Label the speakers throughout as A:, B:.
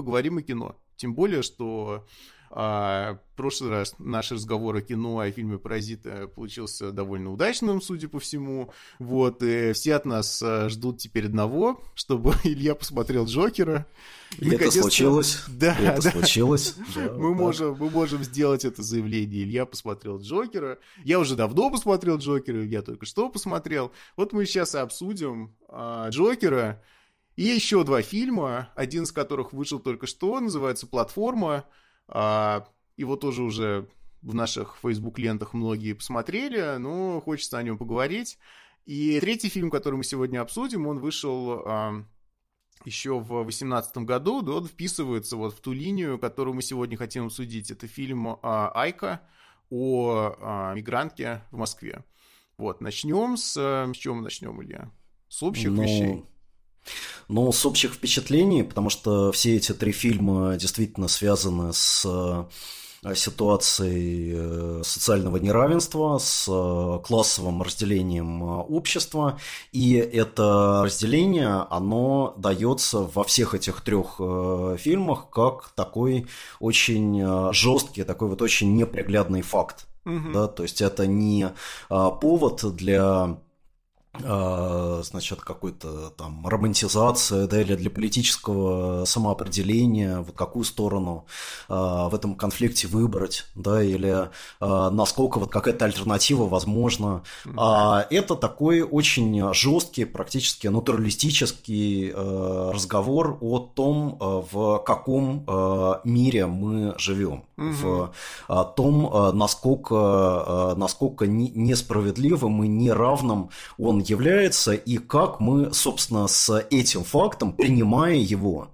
A: поговорим о кино. Тем более, что в прошлый раз наш разговор о кино, о фильме «Паразиты» получился довольно удачным, судя по всему. Вот, и все от нас ждут теперь одного, чтобы Илья посмотрел «Джокера».
B: И это случилось.
A: Да,
B: это случилось.
A: Мы можем сделать это заявление. Илья посмотрел «Джокера». Я уже давно посмотрел «Джокера», я только что посмотрел. Вот мы сейчас и обсудим «Джокера». И еще два фильма, один из которых вышел только что, называется «Платформа». Его тоже уже в наших Facebook-лентах многие посмотрели, но хочется о нем поговорить. И третий фильм, который мы сегодня обсудим, он вышел еще в 2018 году, да, он вписывается вот в ту линию, которую мы сегодня хотим обсудить. Это фильм «Айка» о мигрантке в Москве. Вот, начнем с чего мы начнем, Илья? С общих вещей.
B: Ну, с общих впечатлений, потому что все эти три фильма действительно связаны с ситуацией социального неравенства, с классовым разделением общества, и это разделение, оно дается во всех этих трех фильмах как такой очень жесткий, такой вот очень неприглядный факт. Да? То есть это не повод для значит, какой-то там романтизация, да, или для политического самоопределения, вот какую сторону в этом конфликте выбрать, да, или насколько вот какая-то альтернатива возможна. Это такой очень жесткий, практически натуралистический разговор о том, в каком мире мы живем, в том, насколько несправедливым и неравным он является, и как мы, собственно, с этим фактом, принимая его,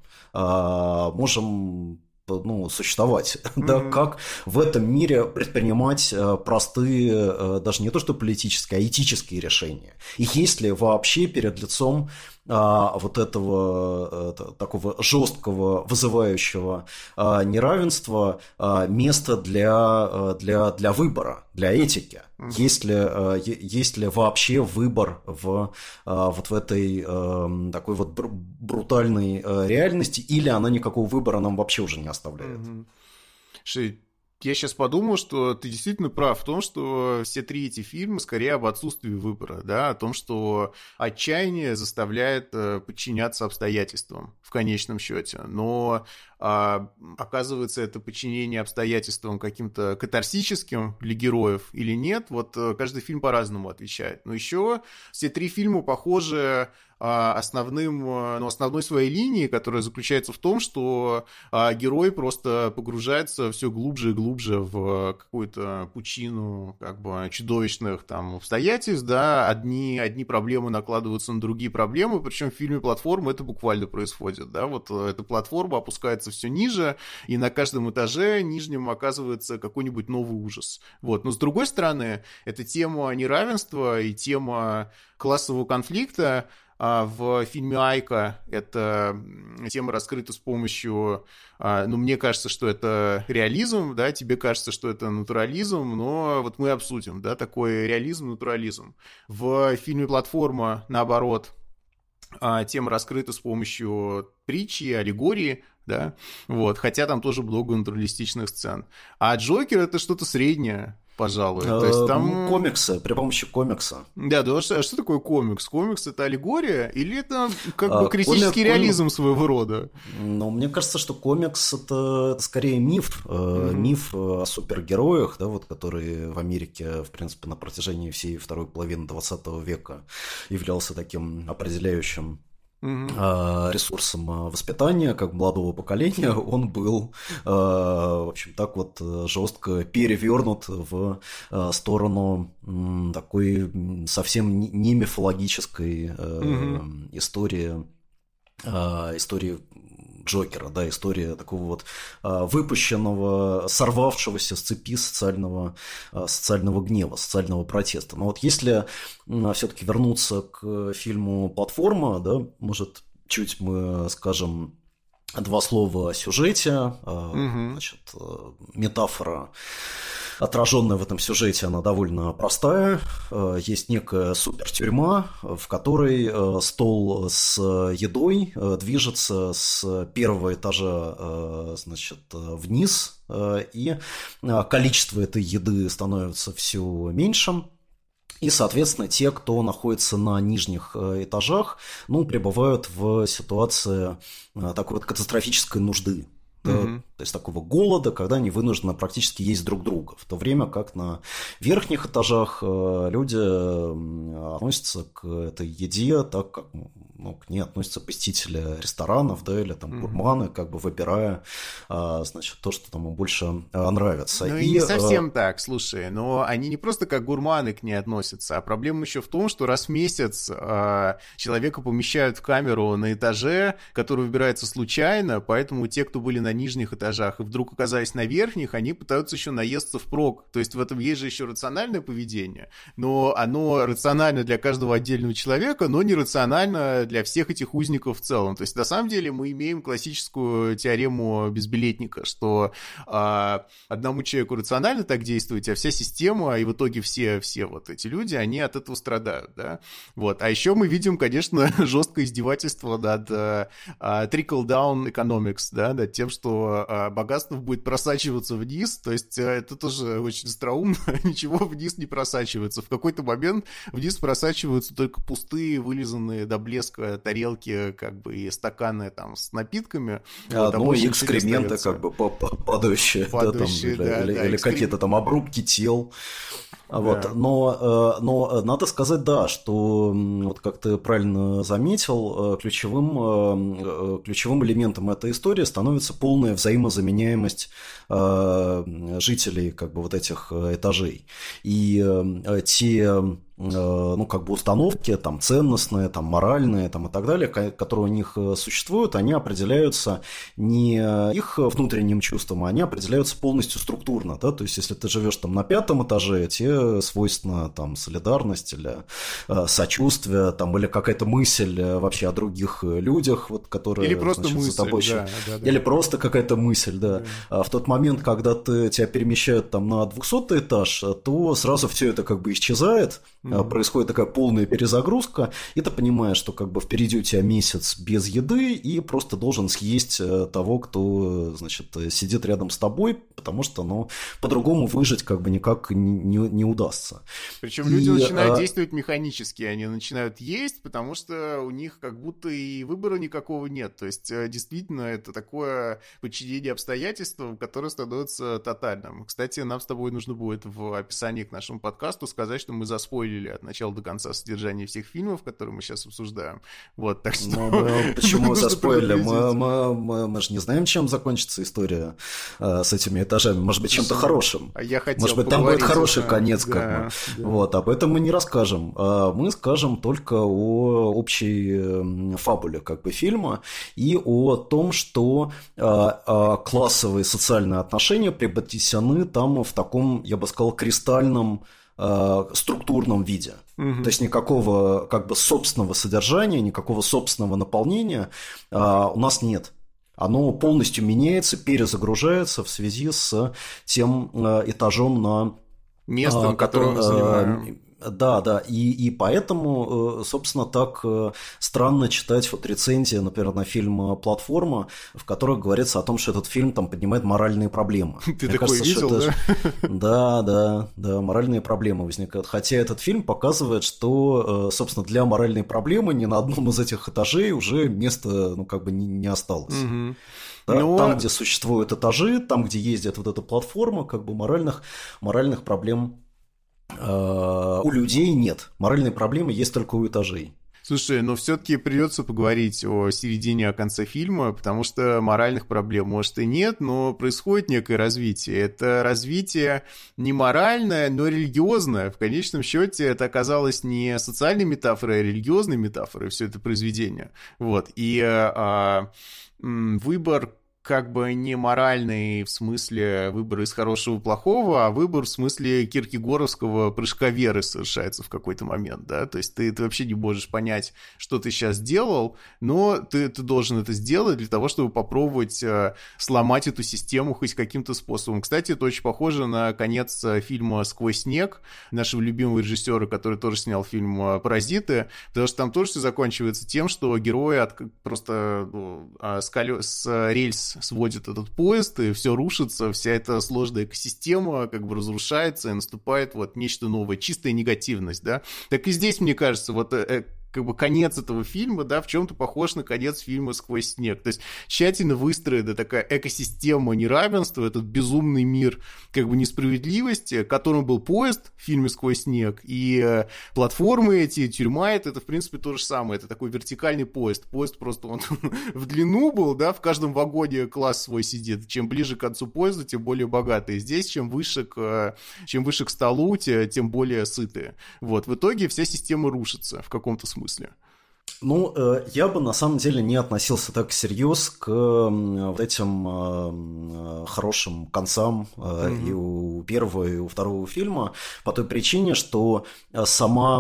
B: можем существовать, да, как в этом мире предпринимать простые, даже не то что политические, а этические решения. И есть ли вообще перед лицом вот этого такого жесткого, вызывающего неравенства место для выбора, для этики? Есть ли вообще выбор вот в этой такой вот брутальной реальности, или она никакого выбора нам вообще уже не оставляет?
A: Я сейчас подумал, что ты действительно прав в том, что все три эти фильма скорее об отсутствии выбора, да, о том, что отчаяние заставляет подчиняться обстоятельствам в конечном счете. Но оказывается, это подчинение обстоятельствам каким-то катарсическим для героев или нет, вот каждый фильм по-разному отвечает. Но еще все три фильма похожи основной своей линией, которая заключается в том, что герой просто погружается все глубже и глубже в какую-то пучину как бы чудовищных там обстоятельств, да, одни проблемы накладываются на другие проблемы, причем в фильме «Платформа» это буквально происходит, да, вот эта платформа опускается все ниже, и на каждом этаже нижнем оказывается какой-нибудь новый ужас. Вот. Но с другой стороны, эта тема неравенства и тема классового конфликта в фильме «Айка» эта тема раскрыта с помощью, мне кажется, что это реализм, да, тебе кажется, что это натурализм, но вот мы обсудим, да, такой реализм, натурализм. В фильме «Платформа», наоборот, тема раскрыта с помощью притчи, аллегории, да, вот, хотя там тоже много натуралистичных сцен. А «Джокер» — это что-то среднее, пожалуй. То есть там
B: комиксы, при помощи комикса.
A: Да, а что такое комикс? Комикс — это аллегория или это как бы критический реализм своего рода?
B: Ну, мне кажется, что комикс — это скорее миф. Миф о супергероях, да, вот, который в Америке, в принципе, на протяжении всей второй половины 20 века являлся таким определяющим ресурсом воспитания как молодого поколения, он был, в общем, так вот жестко перевернут в сторону такой совсем не мифологической истории Джокера, да, история такого вот выпущенного, сорвавшегося с цепи социального гнева, социального протеста. Но вот если все-таки вернуться к фильму «Платформа», да, может, чуть мы скажем два слова о сюжете, значит, метафора отраженная в этом сюжете, она довольно простая. Есть некая супертюрьма, в которой стол с едой движется с первого этажа, значит, вниз, и количество этой еды становится все меньше. И, соответственно, те, кто находится на нижних этажах, ну, пребывают в ситуации такой вот катастрофической нужды. То есть такого голода, когда они вынуждены практически есть друг друга. В то время как на верхних этажах люди относятся к этой еде так, как к ней относятся посетители ресторанов, да, или там гурманы, как бы выбирая, значит, то, что там им больше нравится.
A: Ну и не совсем так, слушай, но они не просто как гурманы к ней относятся, а проблема еще в том, что раз в месяц человека помещают в камеру на этаже, который выбирается случайно, поэтому те, кто были на нижних этажах и вдруг оказались на верхних, они пытаются еще наесться впрок. То есть в этом есть же еще рациональное поведение, но оно рационально для каждого отдельного человека, но нерационально для всех этих узников в целом. То есть на самом деле мы имеем классическую теорему безбилетника, что одному человеку рационально так действовать, а вся система и в итоге все вот эти люди, они от этого страдают, да. Вот. А еще мы видим, конечно, жесткое издевательство над trickle-down economics, да, над тем, что богатство будет просачиваться вниз, то есть это тоже очень остроумно, ничего вниз не просачивается. В какой-то момент вниз просачиваются только пустые, вылизанные до блеска тарелки, как бы, и стаканы там с напитками.
B: Ну, и экскременты, как бы, падающие, или какие-то там обрубки тел. Вот. Да. Но надо сказать, да, что, вот как ты правильно заметил, ключевым элементом этой истории становится полная взаимозаменяемость жителей, как бы, вот этих этажей. И те, ну, как бы, установки, там, ценностные, там, моральные, там, и так далее, которые у них существуют, они определяются не их внутренним чувством, а они определяются полностью структурно, да, то есть, если ты живешь там на 5-м этаже, тебе свойственна там солидарность или сочувствие, там, или какая-то мысль вообще о других людях, вот, которые,
A: или просто
B: значит,
A: мысль,
B: за тобой,
A: да.
B: Или просто какая-то мысль, да. В тот момент, когда тебя перемещают там на 200-й этаж, то сразу все это как бы исчезает, происходит такая полная перезагрузка, и ты понимаешь, что как бы впереди у тебя месяц без еды, и просто должен съесть того, кто, значит, сидит рядом с тобой, потому что, ну, по-другому выжить как бы никак не удастся.
A: Причем люди начинают действовать механически, они начинают есть, потому что у них как будто и выбора никакого нет. То есть, действительно, это такое подчинение обстоятельствам, которое становится тотальным. Кстати, нам с тобой нужно будет в описании к нашему подкасту сказать, что мы заспойлили от начала до конца содержание всех фильмов, которые мы сейчас обсуждаем. Вот, так что...
B: Почему заспойлили? Мы же не знаем, чем закончится история с этими этажами. Может быть, чем-то хорошим. Может быть, там будет хороший конец. Да. Вот, об этом мы не расскажем. Мы скажем только о общей фабуле, как бы, фильма и о том, что классовые социальные отношения преподнесены там в таком, я бы сказал, кристальном структурном виде. То есть никакого, как бы, собственного содержания, никакого собственного наполнения у нас нет. Оно полностью меняется, перезагружается в связи с тем этажом на
A: местом, которое мы занимаем.
B: Да, и поэтому, собственно, так странно читать вот рецензии, например, на фильм «Платформа», в которых говорится о том, что этот фильм там поднимает моральные проблемы.
A: Ты такое видел,
B: да? Да, моральные проблемы возникают. Хотя этот фильм показывает, что, собственно, для моральной проблемы ни на одном из этих этажей уже места, ну, как бы, не осталось. Да, там, где существуют этажи, там, где ездит вот эта платформа, как бы, моральных проблем у людей нет. Моральные проблемы есть только у этажей.
A: Слушай, но все-таки придется поговорить о середине, о конце фильма, потому что моральных проблем, может, и нет, но происходит некое развитие. Это развитие не моральное, но религиозное. В конечном счете это оказалось не социальной метафорой, а религиозной метафорой, все это произведение. Вот. И выбор как бы не моральный в смысле выбора из хорошего и плохого, а выбор в смысле киркегоровского прыжка веры совершается в какой-то момент, да, то есть ты вообще не можешь понять, что ты сейчас делал, но ты должен это сделать для того, чтобы попробовать сломать эту систему хоть каким-то способом. Кстати, это очень похоже на конец фильма «Сквозь снег» нашего любимого режиссера, который тоже снял фильм «Паразиты», потому что там тоже все заканчивается тем, что герои просто с рельс сводит этот поезд, и все рушится, вся эта сложная экосистема как бы разрушается, и наступает вот нечто новое, чистая негативность, да. Так и здесь, мне кажется, вот как бы конец этого фильма, да, в чем-то похож на конец фильма «Сквозь снег». То есть тщательно выстроена такая экосистема неравенства, этот безумный мир как бы несправедливости, которым был поезд в фильме «Сквозь снег», и платформы эти, тюрьма это в принципе то же самое, это такой вертикальный поезд. Поезд просто он в длину был, да, в каждом вагоне класс свой сидит. Чем ближе к концу поезда, тем более богатые. Здесь чем выше к столу, тем более сытые. Вот, в итоге вся система рушится в каком-то смысле.
B: Ну, я бы на самом деле не относился так всерьез к вот этим хорошим концам и у первого, и у второго фильма, по той причине, что сама,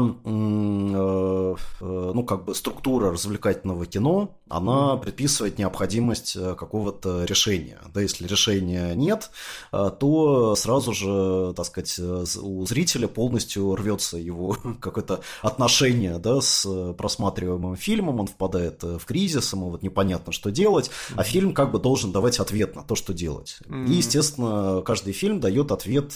B: ну, как бы структура развлекательного кино, она предписывает необходимость какого-то решения. Да, если решения нет, то сразу же, так сказать, у зрителя полностью рвется его какое-то отношение, да, с просматриваемым фильмом, он впадает в кризис, ему вот непонятно, что делать, а фильм как бы должен давать ответ на то, что делать. И, естественно, каждый фильм дает ответ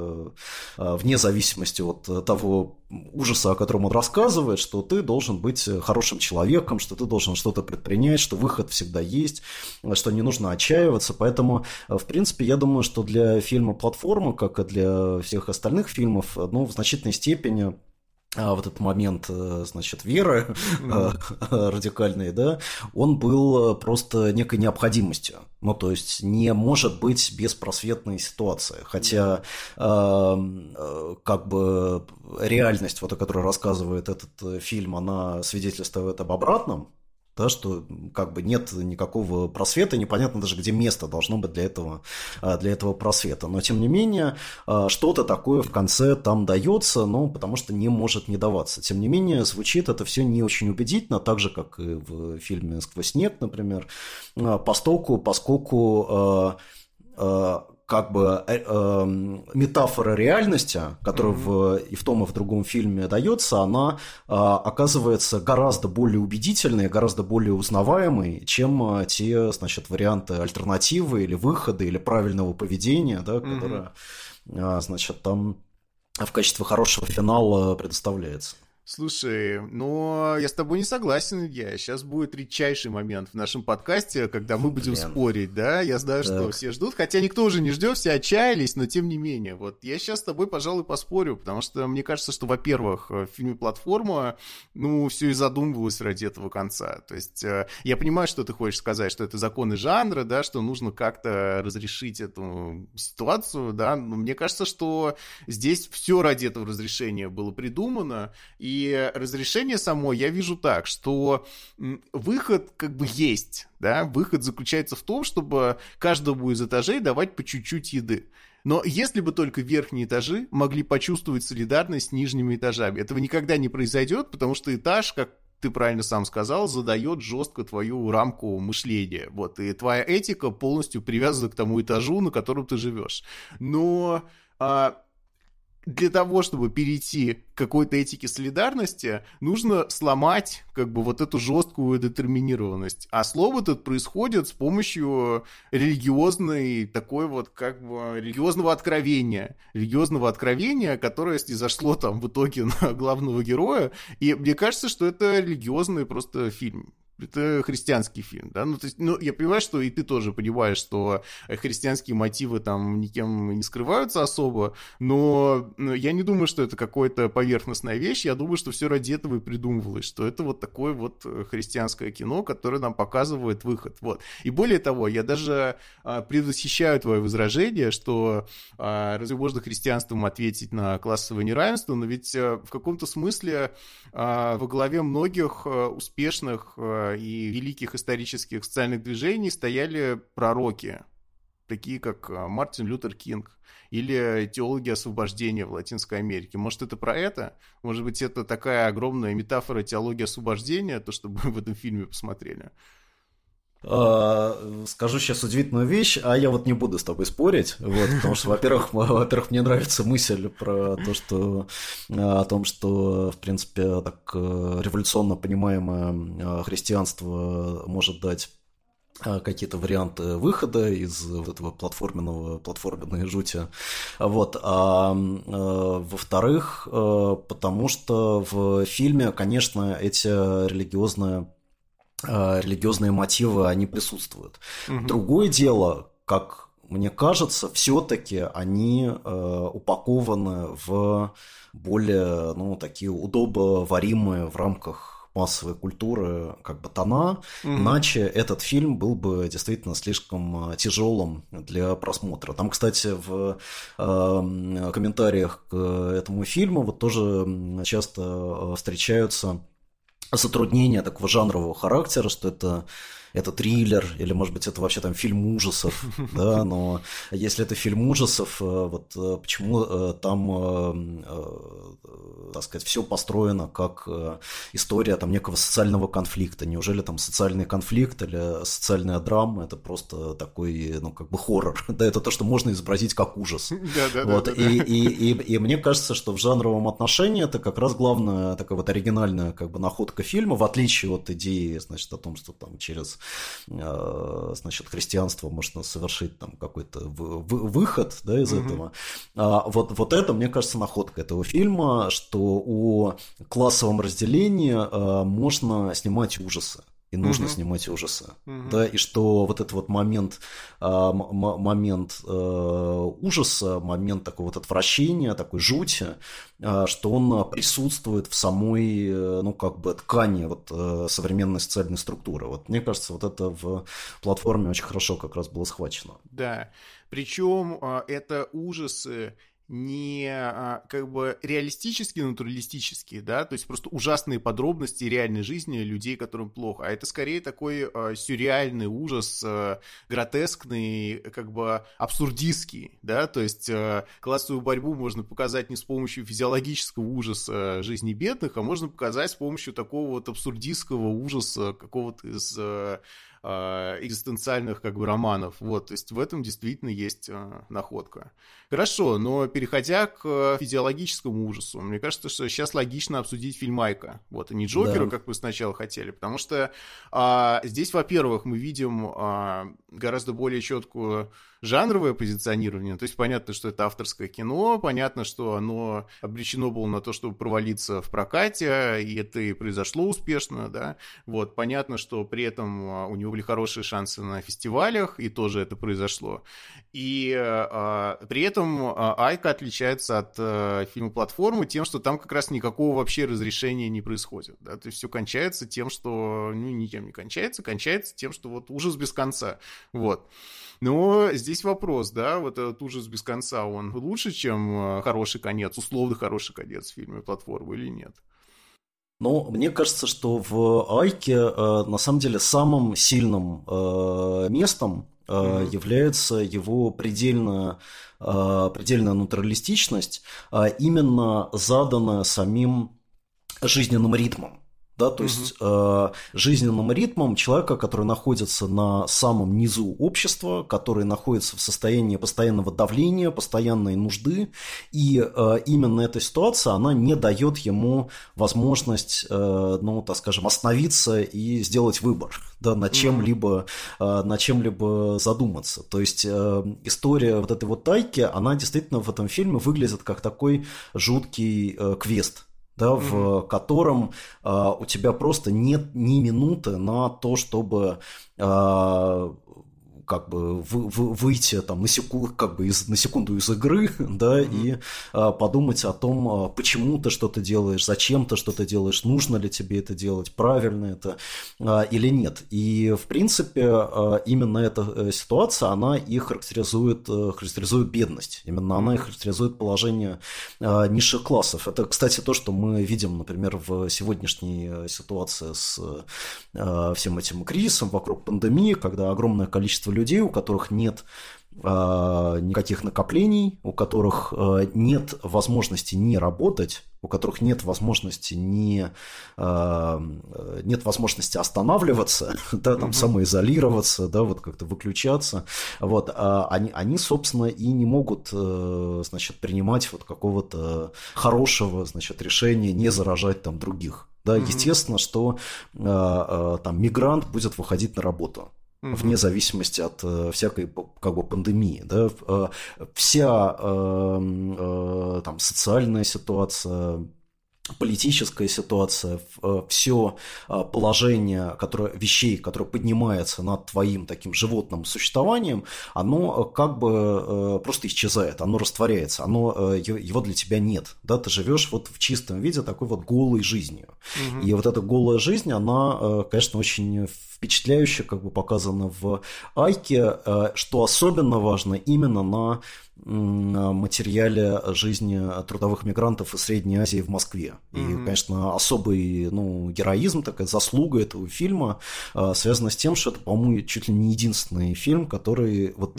B: вне зависимости от того ужаса, о котором он рассказывает, что ты должен быть хорошим человеком, что ты должен что-то предпринять, что выход всегда есть, что не нужно отчаиваться. Поэтому, в принципе, я думаю, что для фильма «Платформа», как и для всех остальных фильмов, ну, в значительной степени вот этот момент, значит, веры радикальной, да, он был просто некой необходимостью. Ну, то есть не может быть беспросветной ситуации. Хотя как бы реальность, вот, о которой рассказывает этот фильм, она свидетельствует об обратном. Да, что как бы нет никакого просвета, непонятно даже, где место должно быть для этого просвета. Но, тем не менее, что-то такое в конце там дается, но потому что не может не даваться. Тем не менее, звучит это все не очень убедительно, так же, как и в фильме «Сквозь снег», например, поскольку как бы метафора реальности, которая и в том, и в другом фильме дается, она оказывается гораздо более убедительной, гораздо более узнаваемой, чем те, значит, варианты альтернативы или выхода, или правильного поведения, да, которое, значит, там в качестве хорошего финала предоставляется.
A: Слушай, но я с тобой не согласен, Илья. Сейчас будет редчайший момент в нашем подкасте, когда мы будем спорить, да? Я знаю, что все ждут, хотя никто уже не ждет, все отчаялись, но тем не менее. Вот я сейчас с тобой, пожалуй, поспорю, потому что мне кажется, что, во-первых, в фильме «Платформа», ну, все и задумывалось ради этого конца. То есть я понимаю, что ты хочешь сказать, что это законы жанра, да, что нужно как-то разрешить эту ситуацию, да, но мне кажется, что здесь все ради этого разрешения было придумано, и разрешение само я вижу так, что выход как бы есть, да, выход заключается в том, чтобы каждому из этажей давать по чуть-чуть еды. Но если бы только верхние этажи могли почувствовать солидарность с нижними этажами, этого никогда не произойдет, потому что этаж, как ты правильно сам сказал, задает жестко твою рамку мышления. Вот, и твоя этика полностью привязана к тому этажу, на котором ты живешь. Но для того, чтобы перейти к какой-то этике солидарности, нужно сломать как бы вот эту жесткую детерминированность. А слом этот происходит с помощью религиозной такой вот как бы религиозного откровения, которое снизошло там в итоге на главного героя. И мне кажется, что это религиозный просто фильм. Это христианский фильм, да, ну, то есть, ну, я понимаю, что и ты тоже понимаешь, что христианские мотивы там никем не скрываются особо, но я не думаю, что это какая-то поверхностная вещь, я думаю, что все ради этого и придумывалось, что это вот такое вот христианское кино, которое нам показывает выход, вот. И более того, я даже предвосхищаю твое возражение, что разве можно христианством ответить на классовое неравенство, но ведь в каком-то смысле во главе многих успешных и великих исторических социальных движений стояли пророки, такие как Мартин Лютер Кинг или теологи освобождения в Латинской Америке. Может, это про это? Может быть, это такая огромная метафора теологии освобождения, то, что мы в этом фильме посмотрели?
B: Скажу сейчас удивительную вещь, а я вот не буду с тобой спорить, вот, потому что, во-первых, мне нравится мысль про то, что о том, что, в принципе, так революционно понимаемое христианство может дать какие-то варианты выхода из вот этого платформенной жути. Вот. Во-вторых, потому что в фильме, конечно, эти религиозные мотивы, они присутствуют. Другое дело, как мне кажется, все-таки они упакованы в более, такие удобоваримые в рамках массовой культуры как бы тона, иначе этот фильм был бы действительно слишком тяжелым для просмотра. Там, кстати, в комментариях к этому фильму вот тоже часто встречаются затруднения такого жанрового характера, что это триллер, или, может быть, это вообще там фильм ужасов, да, но если это фильм ужасов, вот почему там, так сказать, все построено как история там некого социального конфликта? Неужели там социальный конфликт или социальная драма – это просто такой, как бы хоррор, да, это то, что можно изобразить как ужас. Вот, и мне кажется, что в жанровом отношении это как раз главная такая вот оригинальная как бы находка фильма, в отличие от идеи, значит, о том, что там через христианство можно совершить там какой-то выход, да, из этого. Вот это, мне кажется, находка этого фильма, что о классовом разделении можно снимать ужасы. И нужно снимать ужасы. Да, и что вот этот вот момент ужаса, момент такого вот отвращения, такой жути, что он присутствует в самой, как бы ткани вот современной социальной структуры. Вот мне кажется, вот это в платформе очень хорошо как раз было схвачено.
A: Да, причем это ужасы не как бы реалистические, натуралистические, да, то есть просто ужасные подробности реальной жизни людей, которым плохо, а это скорее такой сюрреальный ужас, гротескный, как бы абсурдистский, да, то есть классовую борьбу можно показать не с помощью физиологического ужаса жизни бедных, а можно показать с помощью такого вот абсурдистского ужаса какого-то из экзистенциальных как бы романов. Вот, то есть в этом действительно есть находка. Хорошо, но переходя к физиологическому ужасу, мне кажется, что сейчас логично обсудить фильм Айка. Вот, и не Джокера, как мы сначала хотели, потому что здесь, во-первых, мы видим гораздо более четкую жанровое позиционирование, то есть понятно, что это авторское кино, понятно, что оно обречено было на то, чтобы провалиться в прокате, и это и произошло успешно, да, вот, понятно, что при этом у него были хорошие шансы на фестивалях, и тоже это произошло, и при этом Айка отличается от фильма «Платформы» тем, что там как раз никакого вообще разрешения не происходит, да, то есть все кончается тем, что, ничем не кончается тем, что вот ужас без конца, вот. Но здесь вопрос, да, вот этот ужас без конца, он лучше, чем хороший конец, условно хороший конец в фильме «Платформа» или нет?
B: Ну, мне кажется, что в Айке на самом деле самым сильным местом является его предельная натуралистичность, именно заданная самим жизненным ритмом. Да, то есть жизненным ритмом человека, который находится на самом низу общества, который находится в состоянии постоянного давления, постоянной нужды, и именно эта ситуация, она не дает ему возможность, так скажем, остановиться и сделать выбор, да, над чем-либо задуматься. То есть история вот этой вот Айки, она действительно в этом фильме выглядит как такой жуткий квест, да, в котором у тебя просто нет ни минуты на то, чтобы как бы выйти там на секунду из игры, да, и подумать о том, почему ты что-то делаешь, зачем ты что-то делаешь, нужно ли тебе это делать, правильно это или нет. И, в принципе, именно эта ситуация, она и характеризует бедность. Именно она и характеризует положение низших классов. Это, кстати, то, что мы видим, например, в сегодняшней ситуации с всем этим кризисом вокруг пандемии, когда огромное количество людей, у которых нет никаких накоплений, у которых нет возможности не работать, у которых нет возможности останавливаться, да, там, самоизолироваться, да, вот как-то выключаться, вот, они, собственно, и не могут, значит, принимать вот какого-то хорошего, значит, решения не заражать там других. Да, естественно, что там мигрант будет выходить на работу. Вне зависимости от всякой как бы пандемии, да, вся там социальная ситуация, политическая ситуация, все положение вещей, которое поднимается над твоим таким животным существованием, оно как бы просто исчезает, оно растворяется, его для тебя нет. Да? Ты живешь вот в чистом виде такой вот голой жизнью. И вот эта голая жизнь, она, конечно, очень впечатляюще как бы показана в Айке, что особенно важно именно на материале жизни трудовых мигрантов из Средней Азии в Москве. И, конечно, особый героизм, такая заслуга этого фильма связана с тем, что это, по-моему, чуть ли не единственный фильм, который вот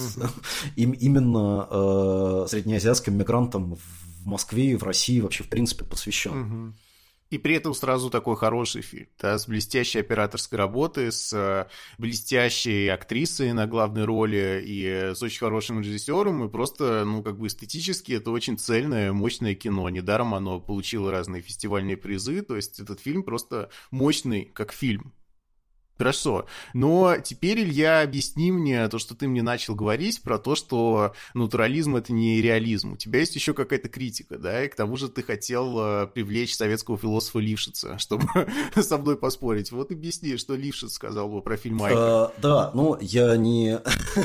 B: именно среднеазиатским мигрантам в Москве и в России вообще в принципе посвящен.
A: И при этом сразу такой хороший фильм, да, с блестящей операторской работой, с блестящей актрисой на главной роли и с очень хорошим режиссером, и просто, как бы эстетически это очень цельное, мощное кино. Недаром оно получило разные фестивальные призы, то есть этот фильм просто мощный, как фильм. Хорошо, но теперь, Илья, объясни мне то, что ты мне начал говорить про то, что натурализм — это не реализм. У тебя есть еще какая-то критика, да, и к тому же ты хотел привлечь советского философа Лившица, чтобы со мной поспорить. Вот объясни, что Лившиц сказал бы про фильм «Айка».
B: Да, я не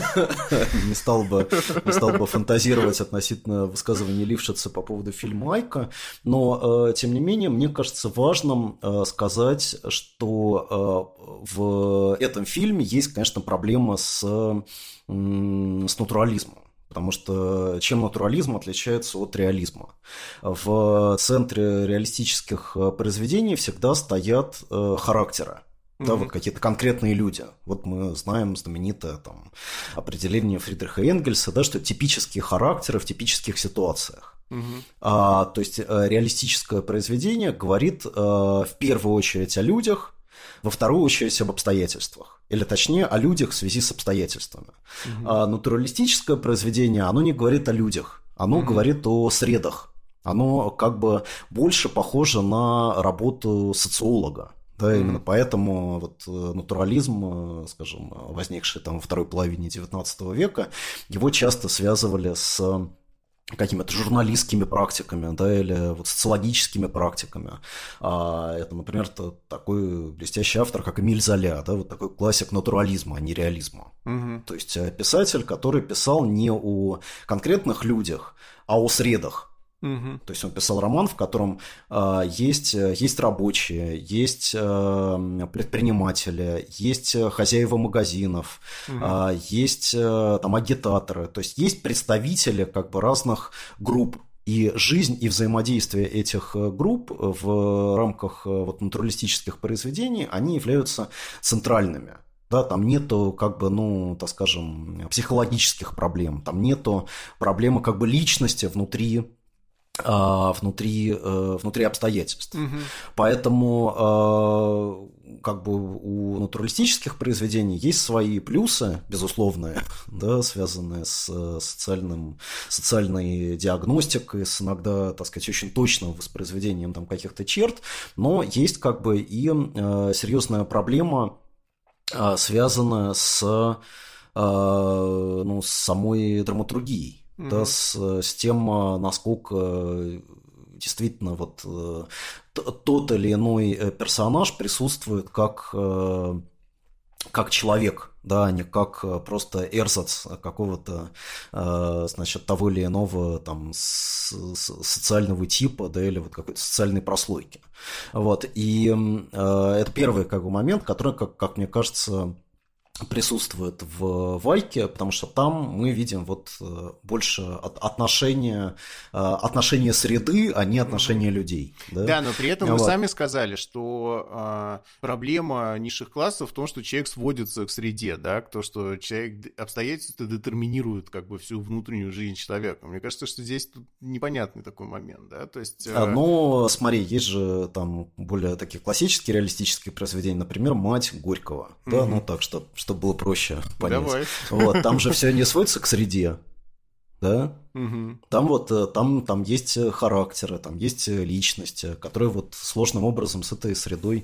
B: стал бы фантазировать относительно высказывания Лившица по поводу фильма «Айка», но, тем не менее, мне кажется важным сказать, что в этом фильме есть, конечно, проблема с натурализмом. Потому что чем натурализм отличается от реализма? В центре реалистических произведений всегда стоят характеры. Да, вот какие-то конкретные люди. Вот мы знаем знаменитое там определение Фридриха Энгельса, да, что типические характеры в типических ситуациях. То есть реалистическое произведение говорит в первую очередь о людях, во вторую очередь об обстоятельствах. Или точнее, о людях в связи с обстоятельствами. Натуралистическое произведение, оно не говорит о людях, оно говорит о средах. Оно как бы больше похоже на работу социолога. Да, именно поэтому вот натурализм, скажем, возникший там во второй половине XIX века, его часто связывали с какими-то журналистскими практиками, да, или вот социологическими практиками. Это, например, такой блестящий автор, как Эмиль Золя, да, вот такой классик натурализма, а не реализма. То есть писатель, который писал не о конкретных людях, а о средах. То есть он писал роман, в котором есть рабочие, есть предприниматели, есть хозяева магазинов, есть там агитаторы, то есть есть представители как бы разных групп. И жизнь и взаимодействие этих групп в рамках вот натуралистических произведений, они являются центральными. Да, там нету, как бы, так скажем, психологических проблем, там нету проблемы как бы личности внутри обстоятельств. Поэтому как бы у натуралистических произведений есть свои плюсы, безусловные, да, связанные с социальной диагностикой, с иногда, так сказать, очень точным воспроизведением там каких-то черт, но есть как бы и серьезная проблема, связанная с самой драматургией. Да, с тем, насколько действительно вот тот или иной персонаж присутствует как человек, да, а не как просто эрзац какого-то, значит, того или иного там социального типа, да, или вот какой-то социальной прослойки. Вот, и это первый как бы момент, который, как мне кажется, присутствует в Вайке, потому что там мы видим вот больше отношения среды, а не отношения людей. Да?
A: Да, но при этом вы сами сказали, что проблема низших классов в том, что человек сводится к среде, да, то, что человек обстоятельства детерминируют как бы всю внутреннюю жизнь человека. Мне кажется, что здесь тут непонятный такой момент, да, то есть...
B: Но, смотри, есть же там более такие классические реалистические произведения, например, «Мать» Горького, да, ну так, чтобы было проще понять.
A: Давай.
B: Вот, там же все не сводится к среде, да? Там вот там есть характеры, там есть личности, которые вот сложным образом с этой средой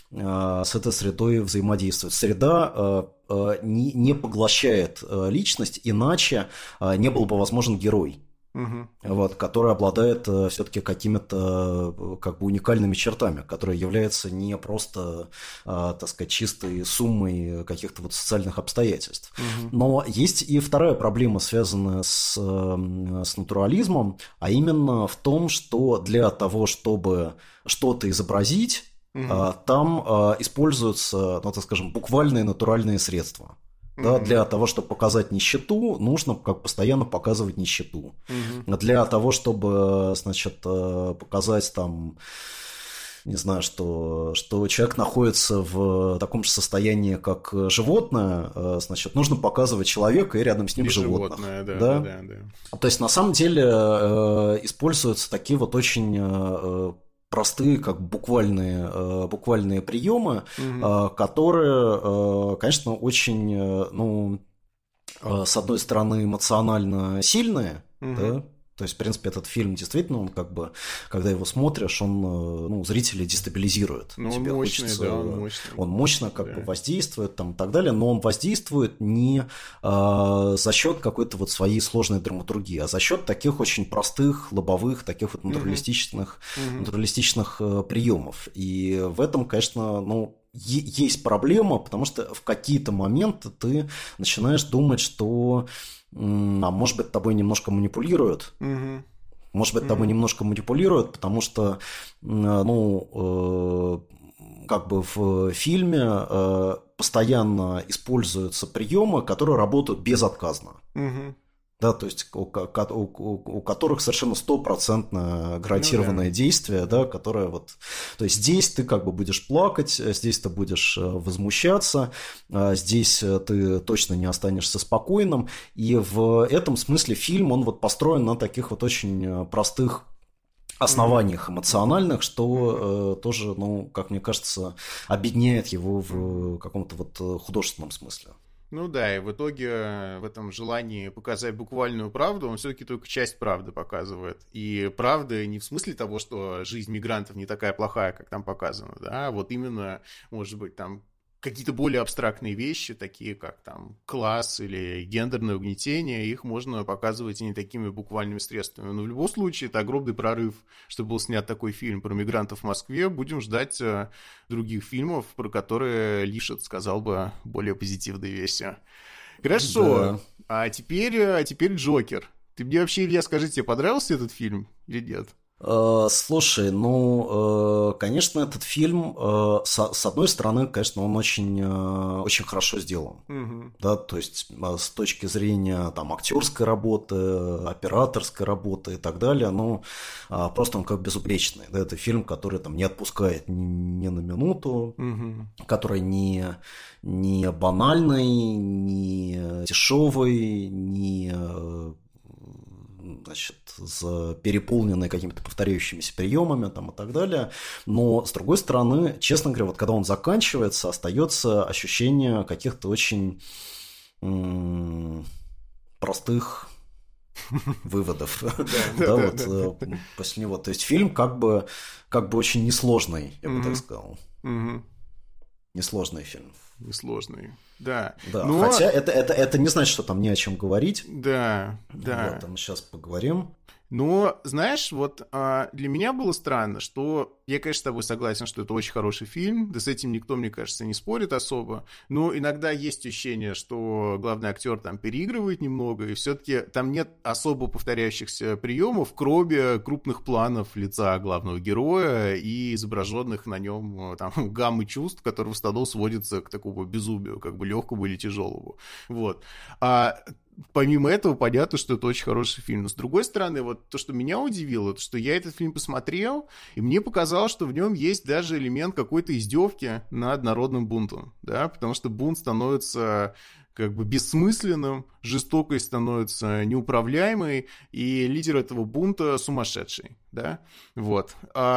B: взаимодействуют. Среда не поглощает личность, иначе не был бы возможен герой. Вот, который обладает все-таки какими-то как бы уникальными чертами, который является не просто, так сказать, чистой суммой каких-то вот социальных обстоятельств. Но есть и вторая проблема, связанная с натурализмом, а именно в том, что для того, чтобы что-то изобразить, там используются, ну, так скажем, буквальные натуральные средства. Да, для того, чтобы показать нищету, нужно как постоянно показывать нищету. Для того, чтобы, значит, показать там, не знаю, что человек находится в таком же состоянии, как животное, значит, нужно показывать человека и рядом с ним животных. Да? То есть, на самом деле, используются такие вот очень... простые, как буквальные приемы, которые, конечно, очень, ну, с одной стороны, эмоционально сильные, да? То есть, в принципе, этот фильм действительно, он как бы, когда его смотришь, он, ну, зрителя дестабилизирует.
A: Ну, он мощный, да, он мощный.
B: Он мощно как бы воздействует там, и так далее, но он воздействует не за счет какой-то вот своей сложной драматургии, а за счет таких очень простых, лобовых, таких вот натуралистичных приемов. И в этом, конечно, ну, есть проблема, потому что в какие-то моменты ты начинаешь думать, что может быть, тобой немножко манипулируют. Может быть, тобой немножко манипулируют, потому что, ну, как бы в фильме постоянно используются приемы, которые работают безотказно. Да, то есть у которых совершенно стопроцентно гарантированное действие, да, которое вот... То есть здесь ты как бы будешь плакать, здесь ты будешь возмущаться, здесь ты точно не останешься спокойным. И в этом смысле фильм, он вот построен на таких вот очень простых основаниях эмоциональных, что тоже, ну, как мне кажется, объединяет его в каком-то вот художественном смысле.
A: Ну да, и в итоге в этом желании показать буквальную правду, он все-таки только часть правды показывает. И правда не в смысле того, что жизнь мигрантов не такая плохая, как там показано, да, а вот именно, может быть, там какие-то более абстрактные вещи, такие как там класс или гендерное угнетение, их можно показывать и не такими буквальными средствами. Но в любом случае это огромный прорыв, что был снят такой фильм про мигрантов в Москве. Будем ждать других фильмов, про которые Лишет сказал бы более позитивные вещи. Хорошо, да. А теперь Джокер. Ты мне вообще, Илья, скажи, тебе понравился этот фильм или нет?
B: Слушай, ну, конечно, этот фильм, с одной стороны, конечно, он очень хорошо сделан, да, то есть с точки зрения там актерской работы, операторской работы и так далее, ну, просто он как безупречный, да, это фильм, который там не отпускает ни на минуту, который не банальный, не дешевый, не... значит, переполненный какими-то повторяющимися приемами там, и так далее. Но, с другой стороны, честно говоря, вот когда он заканчивается, остается ощущение каких-то очень простых выводов. Да, вот после него. То есть фильм как бы очень несложный, я бы так сказал. Несложный фильм.
A: Несложный, да.
B: Но... Хотя это не значит, что там не о чем говорить.
A: Да.
B: Вот, мы сейчас поговорим.
A: Но, знаешь, вот для меня было странно, что я, конечно, с тобой согласен, что это очень хороший фильм, да с этим никто, мне кажется, не спорит особо, но иногда есть ощущение, что главный актер там переигрывает немного, и все-таки там нет особо повторяющихся приемов, кроме крупных планов лица главного героя и изображенных на нем там гаммы чувств, которые в основном сводятся к такому безумию, как бы легкому или тяжелому. Вот. Помимо этого, понятно, что это очень хороший фильм. Но, с другой стороны, вот то, что меня удивило, это что я этот фильм посмотрел, и мне показалось, что в нем есть даже элемент какой-то издевки над народным бунтом, да, потому что бунт становится как бы бессмысленным, жестокость становится неуправляемой, и лидер этого бунта сумасшедший, да, вот.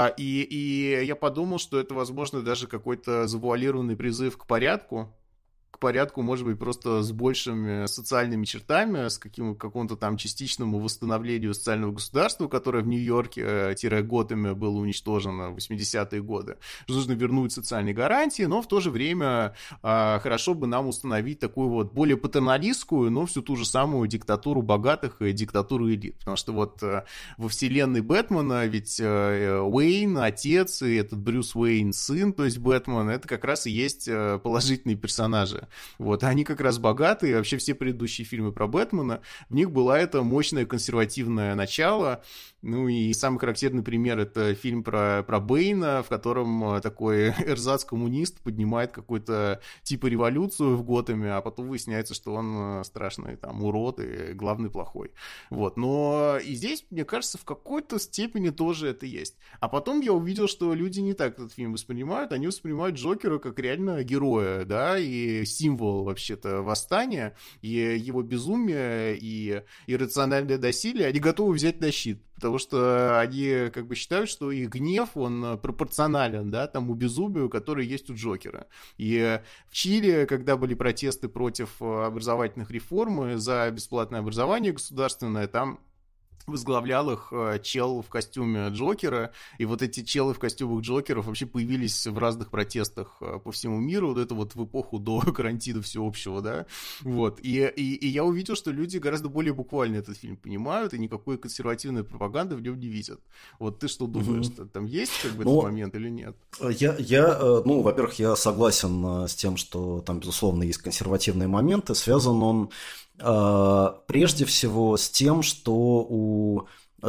A: И я подумал, что это, возможно, даже какой-то завуалированный призыв к порядку, может быть, просто с большими социальными чертами, с какому-то там частичному восстановлению социального государства, которое в Нью-Йорке-Готэме было уничтожено в 80-е годы. Нужно вернуть социальные гарантии, но в то же время хорошо бы нам установить такую вот более патерналистскую, но всю ту же самую диктатуру богатых и диктатуру элит. Потому что вот во вселенной Бэтмена ведь Уэйн, отец, и этот Брюс Уэйн, сын, то есть Бэтмен, это как раз и есть положительные персонажи. Вот, они как раз богатые, и вообще все предыдущие фильмы про Бэтмена, в них была это мощное консервативное начало. Ну и самый характерный пример — это фильм про Бэйна, в котором такой эрзац-коммунист поднимает какую-то типа революцию в Готэме, а потом выясняется, что он страшный там урод и главный плохой. Вот, но и здесь, мне кажется, в какой-то степени тоже это есть. А потом я увидел, что люди не так этот фильм воспринимают, они воспринимают Джокера как реально героя, да, и символ вообще-то восстания, и его безумие, и иррациональное насилие, они готовы взять на щит, потому что они как бы считают, что их гнев, он пропорционален, да, тому безумию, которое есть у Джокера. И в Чили, когда были протесты против образовательных реформ, за бесплатное образование государственное, там возглавлял их чел в костюме Джокера, и вот эти челы в костюмах Джокеров вообще появились в разных протестах по всему миру, вот это вот в эпоху до карантина всеобщего, да, вот, и я увидел, что люди гораздо более буквально этот фильм понимают, и никакой консервативной пропаганды в нем не видят. Вот ты что думаешь, там есть как бы этот момент или нет?
B: Ну, во-первых, я согласен с тем, что там, безусловно, есть консервативные моменты, связан он прежде всего с тем, что у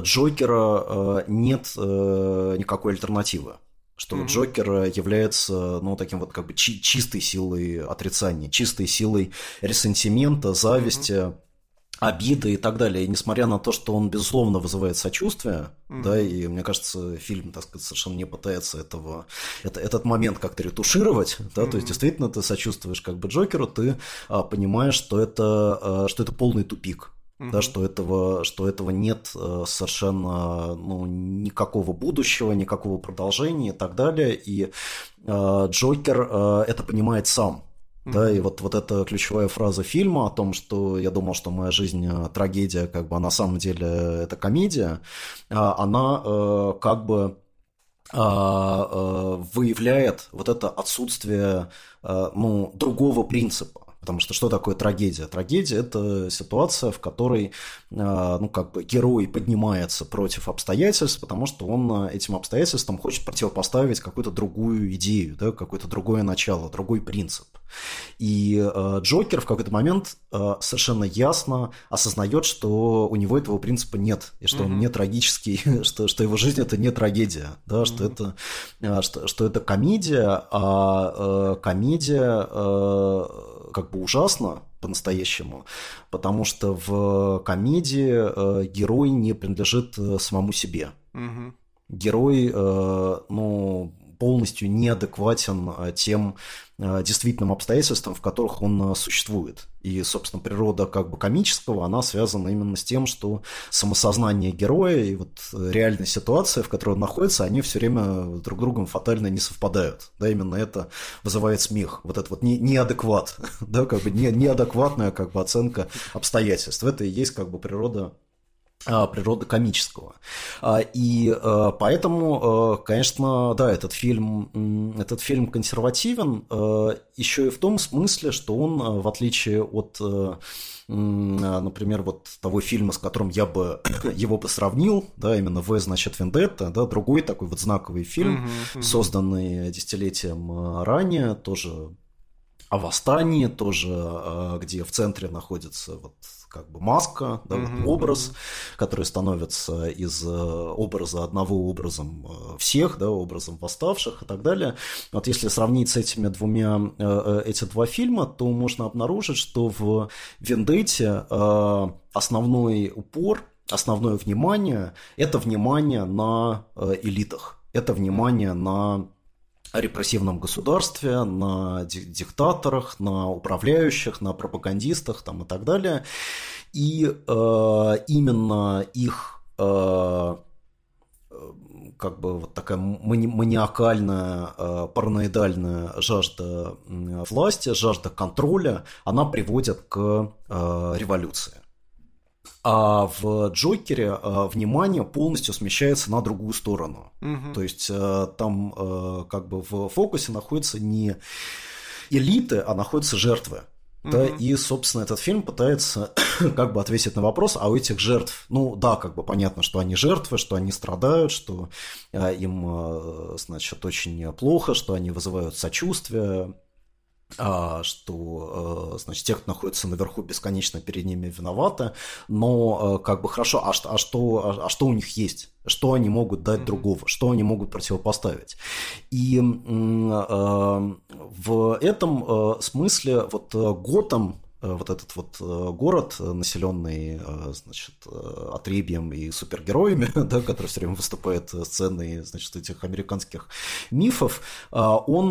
B: Джокера нет никакой альтернативы. Что Джокер является, ну, таким вот как бы чистой силой отрицания, чистой силой ресентимента, зависти, обиды и так далее. И несмотря на то, что он, безусловно, вызывает сочувствие, да, и мне кажется, фильм, так сказать, совершенно не пытается этот момент как-то ретушировать, да, то есть действительно ты сочувствуешь как бы Джокеру, ты понимаешь, что это полный тупик. Да, что этого нет совершенно, ну, никакого будущего, никакого продолжения и так далее. И Джокер это понимает сам. Да, и вот эта ключевая фраза фильма о том, что я думал, что моя жизнь трагедия, как бы, а на самом деле это комедия, она как бы выявляет вот это отсутствие, ну, другого принципа. Потому что такое трагедия? Трагедия – это ситуация, в которой, ну, как бы герой поднимается против обстоятельств, потому что он этим обстоятельствам хочет противопоставить какую-то другую идею, да, какое-то другое начало, другой принцип. И Джокер в какой-то момент совершенно ясно осознает, что у него этого принципа нет, и что он не трагический, что его жизнь – это не трагедия, да, что это комедия, а комедия как бы ужасно по-настоящему, потому что в комедии герой не принадлежит самому себе. Герой, ну, полностью неадекватен тем действительным обстоятельствам, в которых он существует. И, собственно, природа как бы комического, она связана именно с тем, что самосознание героя и вот реальная ситуация, в которой он находится, они все время друг с другом фатально не совпадают. Да, именно это вызывает смех. Вот это вот неадекват, да, как бы неадекватная как бы оценка обстоятельств. Это и есть как бы природа комического. И поэтому, конечно, да, этот фильм консервативен еще и в том смысле, что он, в отличие от например, вот того фильма, с которым я бы его бы сравнил, да, именно «В, значит, Вендетта», да, другой такой вот знаковый фильм, созданный десятилетием ранее, тоже о восстании, тоже, где в центре находится вот как бы маска, да, вот образ, который становится из образа одного образом всех, да, образом восставших и так далее. Вот если сравнить с этими эти два фильма, то можно обнаружить, что в «Вендетте» основной упор, основное внимание – это внимание на элитах, это внимание на репрессивном государстве, на диктаторах, на управляющих, на пропагандистах там, и так далее. И именно их как бы вот такая маниакальная, параноидальная жажда власти, жажда контроля, она приводит к революции. А в «Джокере» внимание полностью смещается на другую сторону. То есть там как бы в фокусе находятся не элиты, а находятся жертвы. Да, и, собственно, этот фильм пытается как бы ответить на вопрос, а у этих жертв, ну да, как бы понятно, что они жертвы, что они страдают, что им, значит, очень плохо, что они вызывают сочувствие, что, значит, те, кто находится наверху, бесконечно перед ними виноваты, но как бы хорошо, а что у них есть? Что они могут дать другого? Что они могут противопоставить? И в этом смысле вот Готэм, вот этот вот город, населенный, значит, отребьем и супергероями, да, который все время выступает сценой, значит, этих американских мифов, он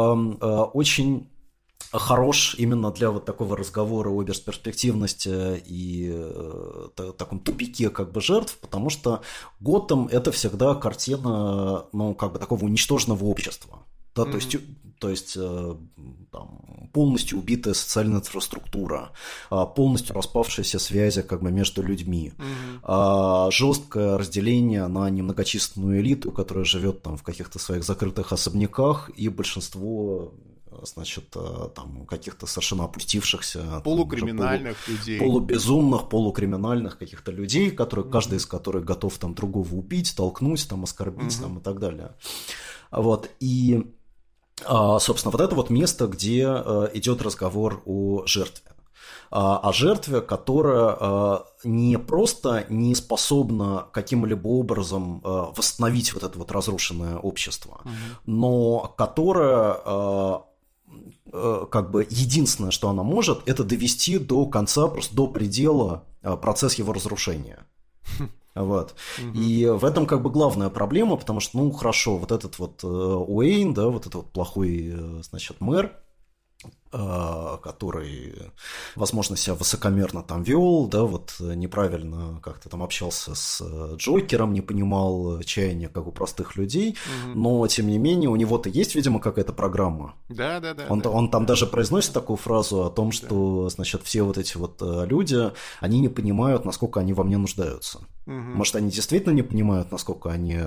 B: очень хорош именно для вот такого разговора о бесперспективности и таком тупике как бы жертв, потому что Готэм – это всегда картина, ну, как бы такого уничтоженного общества. Да, то есть там, полностью убитая социальная инфраструктура, полностью распавшиеся связи как бы между людьми, жесткое разделение на немногочисленную элиту, которая живет там в каких-то своих закрытых особняках, и большинство, значит, там каких-то совершенно опустившихся
A: полукриминальных людей,
B: полубезумных, полукриминальных каких-то людей, которые, каждый из которых готов там другого убить, толкнуть, там, оскорбить там, и так далее. Вот, и собственно, вот это вот место, где идет разговор о жертве. О жертве, которая не просто не способна каким-либо образом восстановить вот это вот разрушенное общество, но которая как бы единственное, что она может, это довести до конца, просто до предела процесс его разрушения. Вот. И в этом как бы главная проблема, потому что, ну, хорошо, вот этот вот Уэйн, да, вот этот вот плохой, значит, мэр, который, возможно, себя высокомерно там вел, да, вот неправильно как-то там общался с Джокером, не понимал чаяния как у простых людей, но, тем не менее, у него-то есть, видимо, какая-то программа.
A: Да.
B: Он там даже произносит такую фразу о том, что, значит, все вот эти вот люди, они не понимают, насколько они во мне нуждаются. Может, они действительно не понимают, насколько они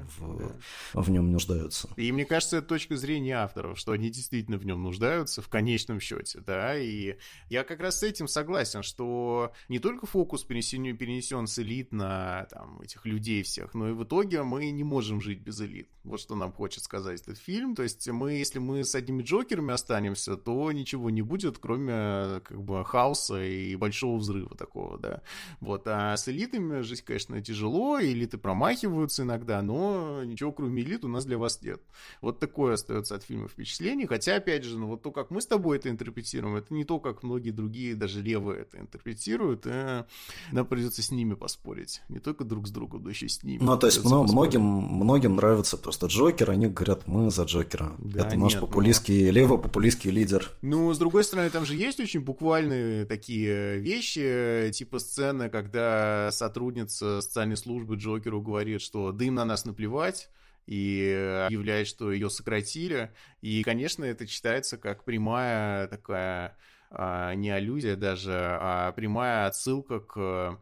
B: в нем нуждаются.
A: И мне кажется, это точка зрения авторов, что они действительно в нем нуждаются в конечном счете, да, и я как раз с этим согласен, что не только фокус перенесен с элит на там, этих людей всех, но и в итоге мы не можем жить без элит. Вот что нам хочет сказать этот фильм. То есть если мы с одними Джокерами останемся, то ничего не будет, кроме как бы хаоса и большого взрыва такого, да. Вот, а с элитами жить, конечно, тяжело, элиты промахиваются иногда, но ничего кроме элит у нас для вас нет. Вот такое остается от фильма впечатление, хотя, опять же, ну вот то, как мы с тобой это интерпретируем, это не то, как многие другие, даже левые это интерпретируют, и нам придется с ними поспорить. Не только друг с другом, но еще и с ними.
B: Ну, то есть многим нравится просто Джокер, они говорят, мы за Джокера. Да, это наш популистский, левопопулистский лидер.
A: Ну, с другой стороны, там же есть очень буквальные такие вещи, типа сцены, когда сотрудница социальной службы Джокеру говорит, что да им на нас наплевать, и объявляет, что ее сократили. И, конечно, это читается как прямая такая, не аллюзия даже, а прямая отсылка к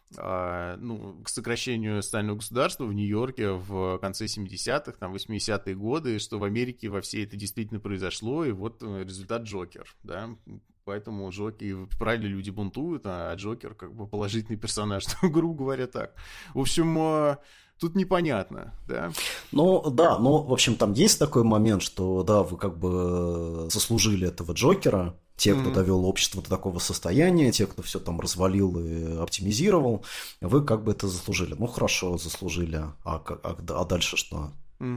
A: сокращению социального государства в Нью-Йорке в конце 70-х, там, 80-е годы, что в Америке во всей это действительно произошло, и вот результат Джокер, да. Поэтому Джокер, правильно, люди бунтуют, а Джокер как бы положительный персонаж, грубо говоря, так. В общем, тут непонятно, да?
B: Ну, да, ну, в общем, там есть такой момент, что, да, вы как бы заслужили этого Джокера, те, кто довел общество до такого состояния, те, кто все там развалил и оптимизировал, вы как бы это заслужили. Ну, хорошо, заслужили, а дальше что?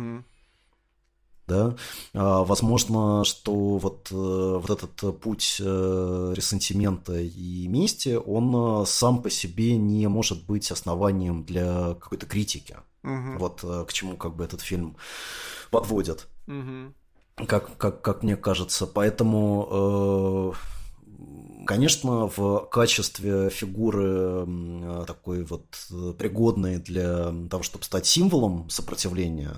B: Да? Возможно, что вот этот путь ресентимента и мести, он сам по себе не может быть основанием для какой-то критики. Вот к чему как бы этот фильм подводит. Как мне кажется. Поэтому, конечно, в качестве фигуры такой вот пригодной для того, чтобы стать символом сопротивления,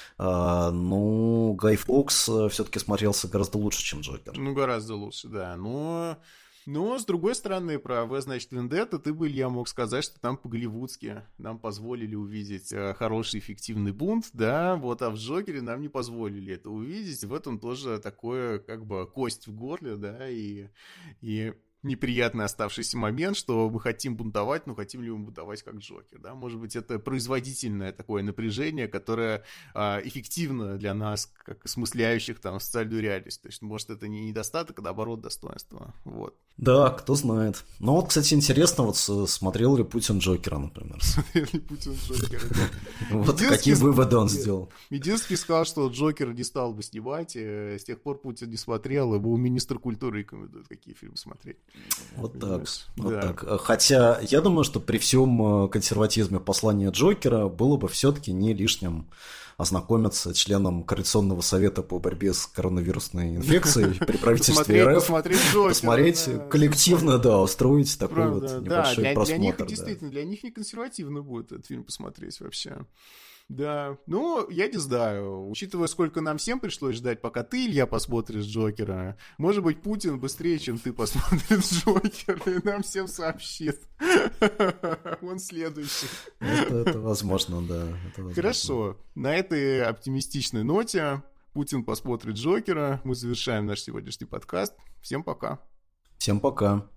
B: ну, Гай Фокс все-таки смотрелся гораздо лучше, чем Джокер.
A: Ну, гораздо лучше, да. Но, с другой стороны, про «В, значит, Вендетта» ты бы, Илья, мог сказать, что там по-голливудски нам позволили увидеть хороший эффективный бунт, да, вот, а в «Джокере» нам не позволили это увидеть. В этом тоже такое, как бы, кость в горле, да, и неприятный оставшийся момент, что мы хотим бунтовать, но хотим ли мы бунтовать как Джокер, да? Может быть, это производительное такое напряжение, которое эффективно для нас, как осмысляющих там социальную реальность. То есть, может, это не недостаток, а наоборот достоинство. Вот.
B: Да, кто знает. Ну вот, кстати, интересно, вот смотрел ли Путин Джокера, например.
A: Смотрел ли Путин Джокера.
B: Вот какие выводы он сделал.
A: Мединский сказал, что Джокера не стал бы снимать, с тех пор Путин не смотрел, ему министр культуры рекомендует, какие фильмы смотреть.
B: Вот так. Вот так. Хотя я думаю, что при всем консерватизме послания Джокера было бы все-таки не лишним ознакомиться членам Координационного совета по борьбе с коронавирусной инфекцией при правительстве РФ. Посмотреть коллективно, да, устроить такой вот небольшой просмотр.
A: Для них действительно, для них не консервативно будет этот фильм посмотреть вообще. Да, ну, я не знаю, учитывая, сколько нам всем пришлось ждать, пока ты, Илья, посмотришь Джокера, может быть, Путин быстрее, чем ты посмотришь Джокера, и нам всем сообщит. Он следующий.
B: Это возможно, да.
A: Хорошо, на этой оптимистичной ноте Путин посмотрит Джокера, мы завершаем наш сегодняшний подкаст. Всем пока.
B: Всем пока.